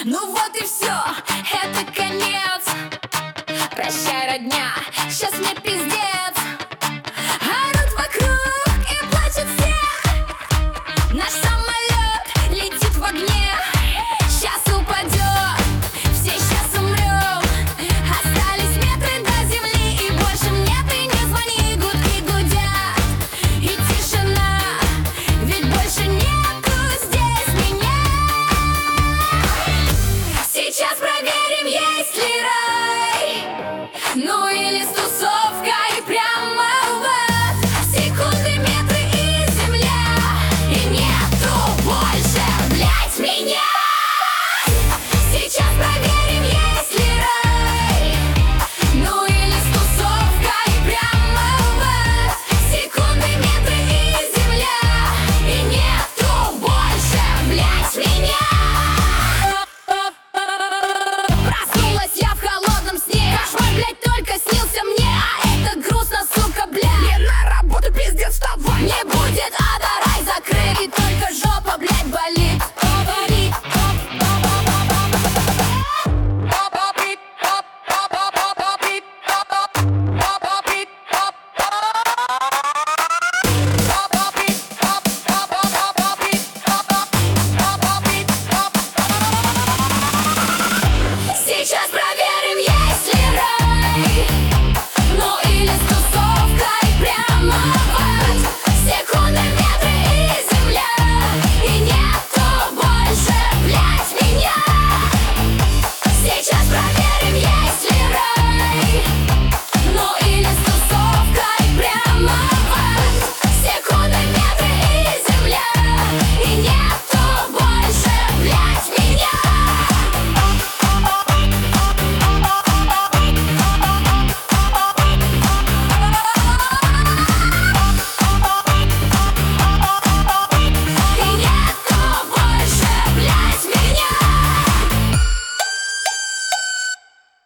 Ну вот и все, это конец. Прощай, родня, сейчас мне пиздец. Орут вокруг и плачут все. Наш самолет летит в огне. Сейчас упадет, все сейчас умрем. Остались метры до земли, и больше мне ты не звони. Гудки гудят и тишина, ведь больше нету здесь меня. Сейчас проверим, есть ли раз.